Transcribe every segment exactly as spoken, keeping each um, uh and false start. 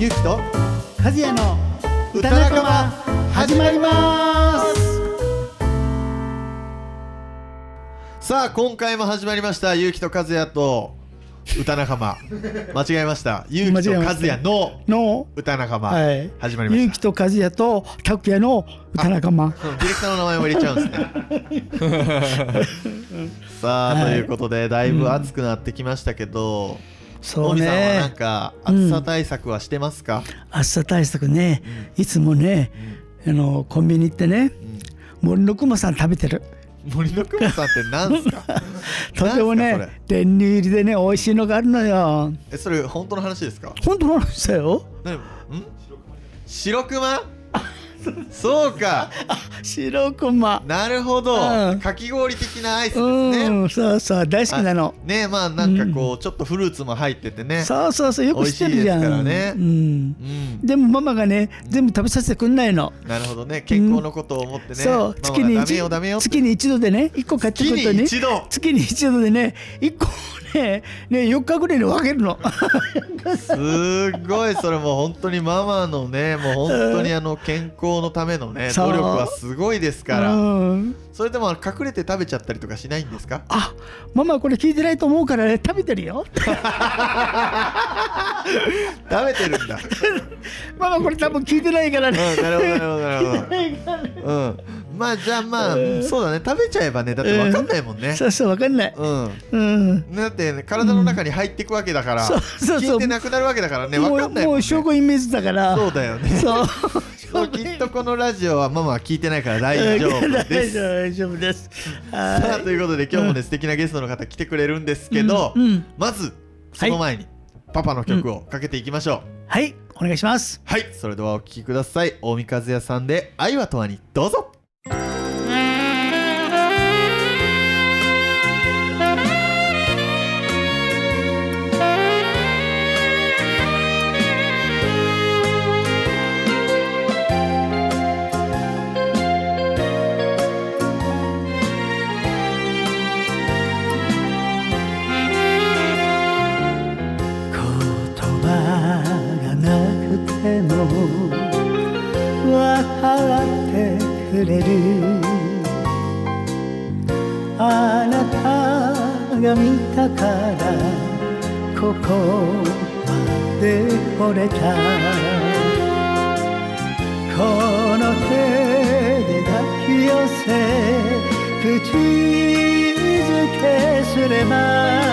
ゆうきと和也の歌仲間始まります。 さあ今回も始まりましたゆうきと和也と歌仲間間違えましたゆうきと和也のの歌仲間、 はい、 始まりました。 ゆうきと和也と拓也の歌仲間。 ディレクターの名前も入れちゃうんですねさあ、はい、ということでだいぶ暑くなってきましたけど、うん、そうね、大見さんはなんか暑さ対策はしてますか？ うん、暑さ対策ね、うん、いつもね、うん、あのコンビニ行ってね、うん、森のくまさん食べてる。 森のくまさんって何すか？ とてもね練乳入りでね美味しいのがあるのよ。 え、それ本当の話ですか？ 本当の話だよ。 何？ん？白くま？そうか。 白くま。 なるほど、うん。かき氷的なアイスですね。 うん、そうそう大好きなの。 ね、まあなんかこう、うん、ちょっとフルーツも入っててね。 そうそうそうよく知ってるじゃん。 美味しいですからね。 うんうん、でもママがね、うん、全部食べさせてくんないの。 なるほどね、健康のことを思ってね。うん、 そう月に一度月に一度でね一個買ってくるとね。月に一度。月に一度でね一個ねねよっかぐらいに分けるの。 すごいそれも本当にママのねもう本当にあの健康のためのね努力はすごいですから。うん、それでも隠れて食べちゃったりとかしないんですか？ あ、ママこれ聞いてないと思うからね食べてるよ。 食べてるんだ。 ママこれ多分聞いてないからね。 うん、なるほどなるほどなるほど。うん。まあじゃあまあ、うん、そうだね食べちゃえばねだって分かんないもんね。 うん、そうそう分かんない。 うんうん。だって、ね、体の中に入っていくわけだから、うん、そうそうそう聞いてなくなるわけだからね分かんないもんね。 もう証拠イメージだから。 そうだよね。そう。そうきっとこのラジオはママは聞いてないから大丈夫です。 大丈夫です。 さあということで今日もね、うん、素敵なゲストの方来てくれるんですけど、うんうん、まずその前に、はい、パパの曲をかけていきましょう。うん、 はいお願いします。 はい、それではお聴きください。大見和也さんで愛は永遠にどうぞ。 くれるあなたが見たからここまで惚れたこの手で抱き寄せ口づけすれば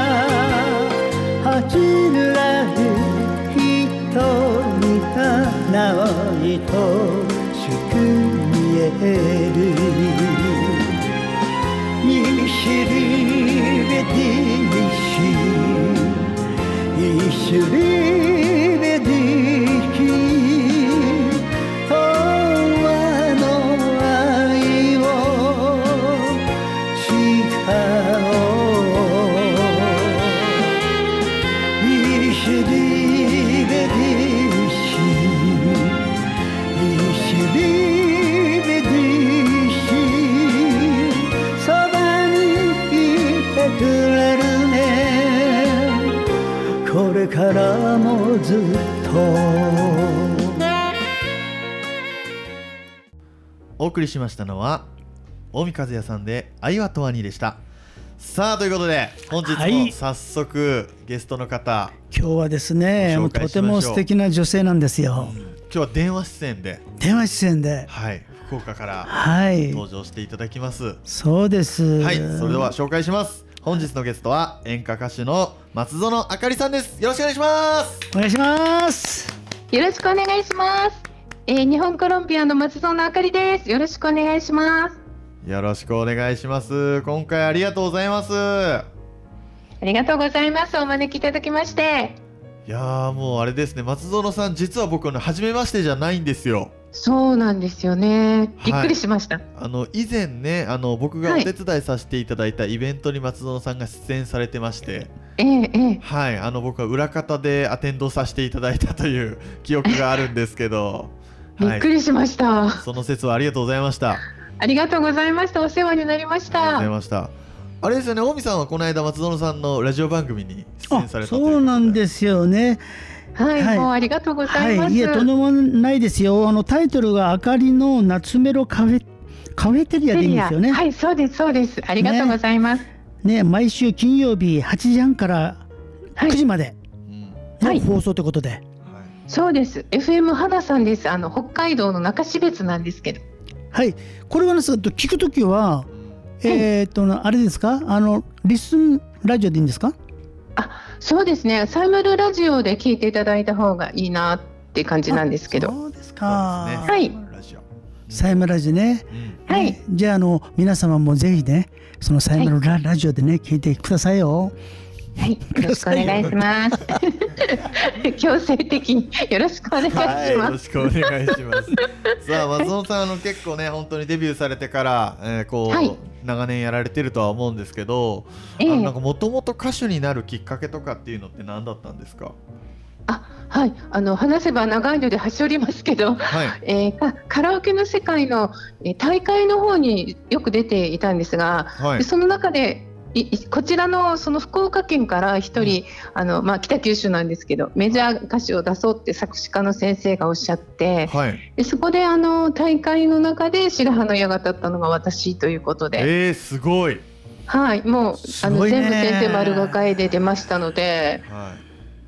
八ぬらる瞳がないとしく見えるいしりべていしいしりべてき永遠の愛を誓おういしりべていしいしりくれるねこれからもずっと。 お送りしましたのは大見和也さんで愛は永遠にでした。さあということで本日も早速ゲストの方、はい、今日はですねとても素敵な女性なんですよ。うん、 今日は電話出演で電話出演ではい福岡から登場していただきます。はい、 そうです。 はいそれでは紹介します。本日のゲストは演歌歌手の松園あかりさんです。よろしくお願いします。 お願いします。 よろしくお願いします。えー、日本コロンビアの松園あかりです。よろしくお願いします。 よろしくお願いします。今回ありがとうございます。ありがとうございます。お招きいただきまして。 いやーもうあれですね松園さん実は僕の初めましてじゃないんですよ。 そうなんですよね。びっくりしました。はい、 あの以前ねあの僕がお手伝いさせていただいたイベントに松園さんが出演されてまして、 ええええ、 はいあの僕は裏方でアテンドさせていただいたという記憶があるんですけどびっくりしました、 はい、その説はありがとうございました。 ありがとうございました。お世話になりました。 ありがとうございました。あれですよね大見さんはこの間松園さんのラジオ番組に出演されたということで。 そうなんですよね。 はい、 はいもうありがとうございます。 はい、いえとんでもないですよ。あのタイトルがあかりの夏メロカフェカフェテリアでいいんですよね。 はい、そうですそうです。ありがとうございます。 ね、ね毎週金曜日はちじはんからくじまでの放送ということで、はい、 そうです。エフエム 花さんです。あの北海道の中標津なんですけど。 はい、これはですね、聞くときは、うん、えっ、ー、とあれですか、あのリスンラジオでいいんですか？ あ、そうですね。サイムルラジオで聞いていただいた方がいいなって感じなんですけど。 そうですか。 はい。 サイムラジオね。うん、はい。じゃああの皆様もぜひね、そのサイムルラ、はい、ラジオでね聞いてくださいよ。 はい、よろしくお願いします。強制的によろしくお願いします。はい、よろしくお願いします。さあ松本さん、あの結構ね本当にデビューされてから、えー、こう、はい、長年やられてるとは思うんですけど、えー、あのなんかもともと歌手になるきっかけとかっていうのって何だったんですか？ あ、はい、あの話せば長いので端折りますけど、はい、えー、カラオケの世界の、えー、大会の方によく出ていたんですが、はい、でその中でこちらのその福岡県から一人、うん、あのまあ、北九州なんですけどメジャー歌手を出そうって作詞家の先生がおっしゃって、はい、でそこであの大会の中で白羽の矢が立ったのが私ということで、 えー、すごい、 はい、もうあの全部先生丸がかえで出ましたので、はい、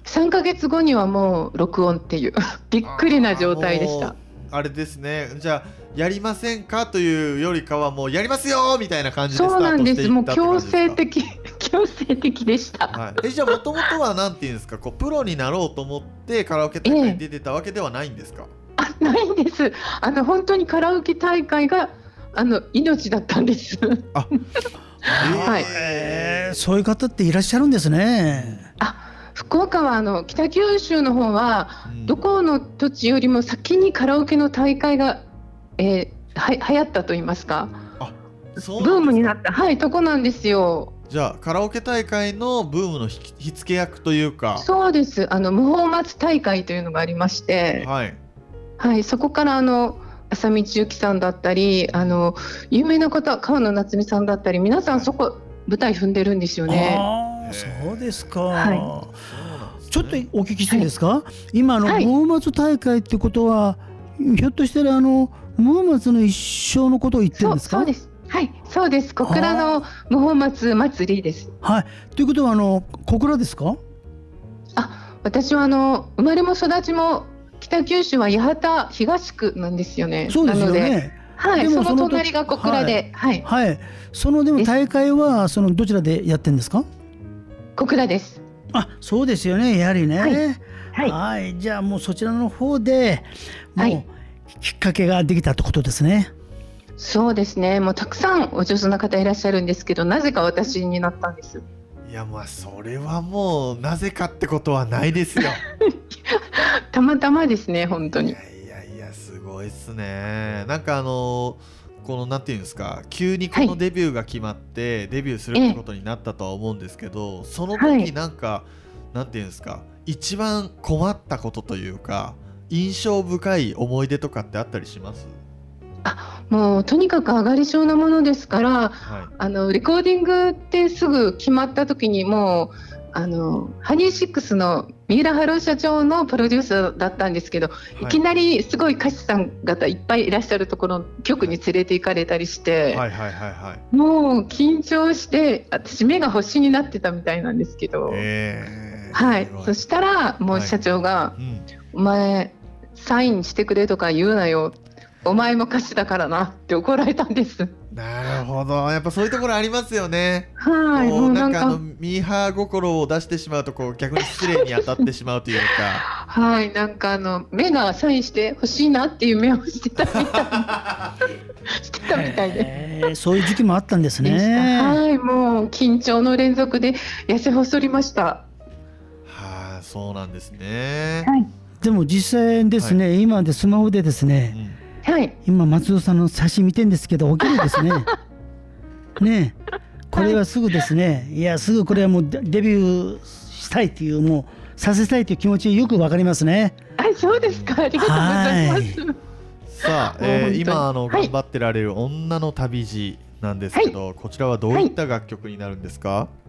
さんかげつごにはもう録音っていうびっくりな状態でした。 あれですね、じゃあやりませんかというよりかはもうやりますよみたいな感じでスタートしていったって感じですか？そうなんです。もう強制的強制的でした。はい、えじゃあもともとはなんていうんですか、こうプロになろうと思ってカラオケ大会に出てたわけではないんですか？ えー、あ、ないんです。あの本当にカラオケ大会があの命だったんです。あ、 はい、えー、そういう方っていらっしゃるんですね。 あ、福岡はあの北九州の方はどこの土地よりも先にカラオケの大会が、えー、は流行ったと言いますか、あ、そうブームになった、はい、とこなんですよ。 じゃあカラオケ大会のブームの火付け役というか。 そうです。あの無法松大会というのがありまして、はいはい、そこからあの浅見千幸さんだったり、あの有名な方川野夏美さんだったり、皆さんそこ舞台踏んでるんですよね。 あ、そうですか、はい、ちょっとお聞きしていいですか？はい、今あの、はい、無法松大会ってことはひょっとしてあの無法松の一生のことを言ってるんですか？ そう、そうです。はい、そうです。小倉の無法松祭りです。 はい。ということはあの小倉ですか？ あ、私はあの生まれも育ちも北九州は八幡東区なんですよね。 そうですよね。 はい。その隣が小倉で、はい。 はい。はい、そのでも大会はそのどちらでやってるんですか？ 小倉です。 あ、そうですよね。やはりね。はい。はい、はい、じゃあもうそちらの方でもうきっかけができたってことですね。 そうですね。もうたくさんお上手な方いらっしゃるんですけど、なぜか私になったんです。 いや、まあそれはもうなぜかってことはないですよ。 たまたまですね、本当に。いやいやいや、すごいっすね。なんかあのこのなんていうんですか、急にこのデビューが決まって、はい、デビューするってことになったとは思うんですけど、その時なんか、はい、なんていうんですか、一番困ったことというか印象深い思い出とかってあったりします？ あ、もうとにかく上がり症なものですから、はい、あのレコーディングってすぐ決まった時にもうあのハニーシックスの三浦春夫社長のプロデューサーだったんですけど、はい、いきなりすごい歌手さん方いっぱいいらっしゃるところの局に連れて行かれたりして、はいはいはいはい、もう緊張して私目が星になってたみたいなんですけど、えーはい、そしたらもう社長が、はいうん、お前サインしてくれとか言うなよ、お前も歌手だからなって怒られたんです。 なるほど、やっぱそういうところありますよね。 はい、 もうなんかあのミーハー心を出してしまうとこう逆に失礼に当たってしまうというかはい、なんかあの目がサインしてほしいなっていう目をしてたみたいしてたみたいでそういう時期もあったんですね。 はい、もう緊張の連続で痩せ細りました。はあ、そうなんですね。 はい、でも実際ですね、はい、今でスマホでですね、うん、はい、今松尾さんの写真見てんですけどお綺麗ですね。ねえ、これはすぐですね、はい、いやすぐこれはもうデビューしたいっていう、もうさせたいという気持ちよくわかりますね。 あ、そうですか、ありがとうございます。 さあ、えー、今あの頑張ってられる女の旅路なんですけど、はい、こちらはどういった楽曲になるんですか？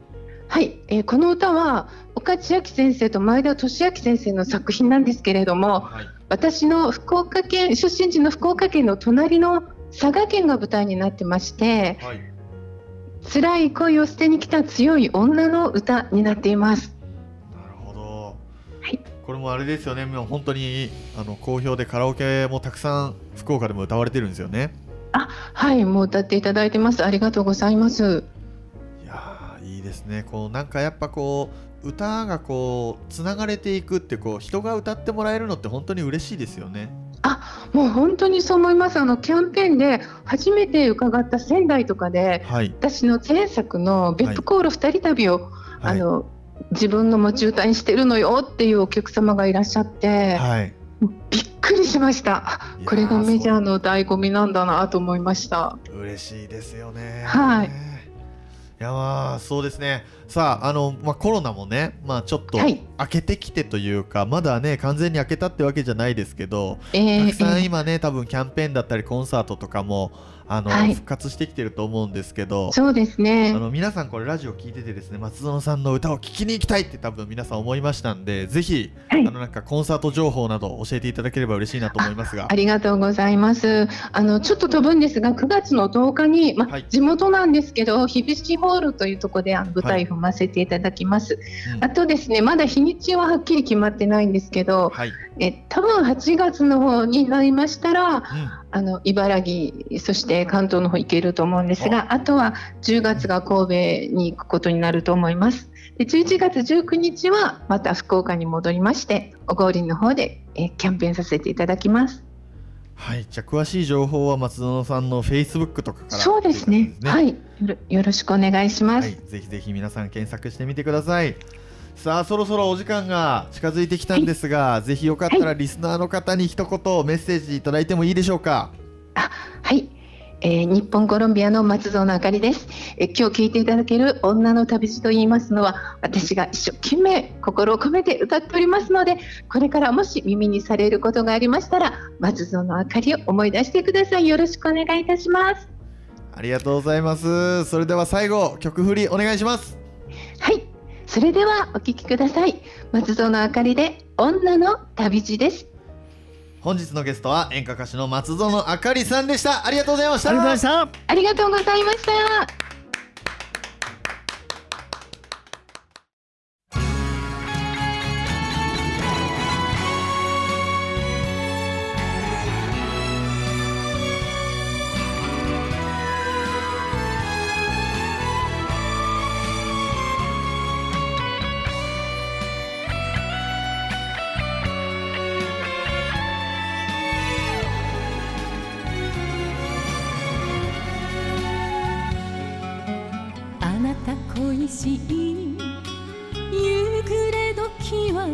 はい、えー、この歌は岡千秋先生と前田利明先生の作品なんですけれども、はい、私の福岡県出身地の福岡県の隣の佐賀県が舞台になってまして、はい、辛い恋を捨てに来た強い女の歌になっています。 なるほど、はい、これもあれですよね、もう本当にあの好評でカラオケもたくさん福岡でも歌われてるんですよね。 あ、はい、もう歌っていただいてます。ありがとうございます。 いやいいですね。こうなんかやっぱこう歌がこうつながれていくって、こう人が歌ってもらえるのって本当に嬉しいですよね。 あ、もう本当にそう思います。あのキャンペーンで初めて伺った仙台とかで、はい、私の前作の別府航路二人旅を、はい、あの自分の持ち歌にしてるのよっていうお客様がいらっしゃって、はい、びっくりしました。これがメジャーの醍醐味なんだなと思いました。 嬉しいですよね。 はい、いやまあそうですね。さあ、あの、まあ、コロナもね、まあ、ちょっと明けてきてというか、はい、まだね完全に明けたってわけじゃないですけど、えー、たくさん今ね、えー、多分キャンペーンだったりコンサートとかもあの、はい、復活してきてると思うんですけど、 そうですね、 あの皆さんこれラジオ聞いててですね、松園さんの歌を聴きに行きたいって多分皆さん思いましたんで、ぜひ、はい、あのなんかコンサート情報など教えていただければ嬉しいなと思いますが。 あ, ありがとうございます。あのちょっと飛ぶんですが、くがつのとおかに、まはい、地元なんですけど日比市ホールというところであの舞台を踏ませていただきます、はい、うん、あとですね、まだ日にちははっきり決まってないんですけど、はい、え多分はちがつの方になりましたら、うん、あの茨城そして関東の方行けると思うんですが、あとはじゅうがつが神戸に行くことになると思います。でじゅういちがつじゅうくにちはまた福岡に戻りまして、小郡の方でえキャンペーンさせていただきます。 はい、じゃあ詳しい情報は松園さんの フェイスブック とかから、 そうですね、はい、よろ、よろしくお願いします、はい、 ぜひぜひ皆さん検索してみてください。さあそろそろお時間が近づいてきたんですが、はい、ぜひよかったらリスナーの方に一言メッセージいただいてもいいでしょうか。 あ、はい、えー、日本コロンビアの松園あかりです。えー、今日聴いていただける女の旅路と言いますのは、私が一生懸命心を込めて歌っておりますので、これからもし耳にされることがありましたら松園あかりを思い出してください。よろしくお願いいたします。 ありがとうございます。それでは最後曲振りお願いします。 はい、それではお聴きください。松園あかりで女の旅路です。 本日のゲストは演歌歌手の松園あかりさんでした。ありがとうございました。 ありがとうございました。 ありがとうございました。 恋しい夕暮れ時は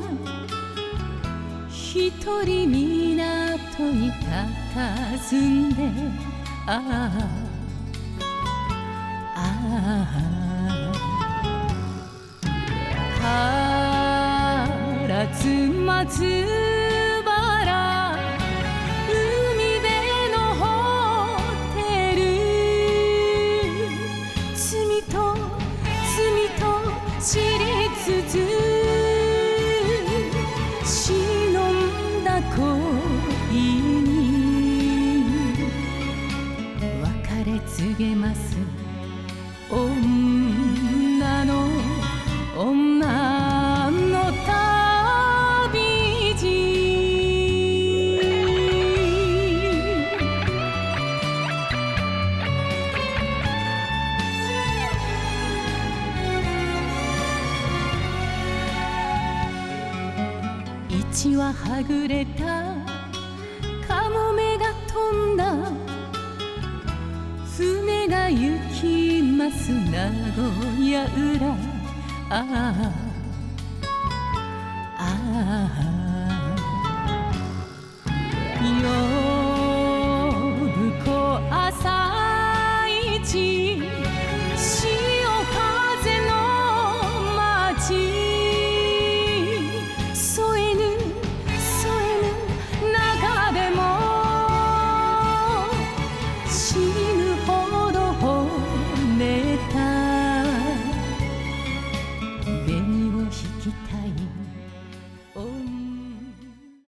一人港に佇んで、ああああ唐津松原海辺のホテル、罪と罪と知りつつ忍んだ恋に別れ告げます。女の女の旅路、一羽はぐれたカモメが飛んだ、船が行きます名古屋裏、ああああ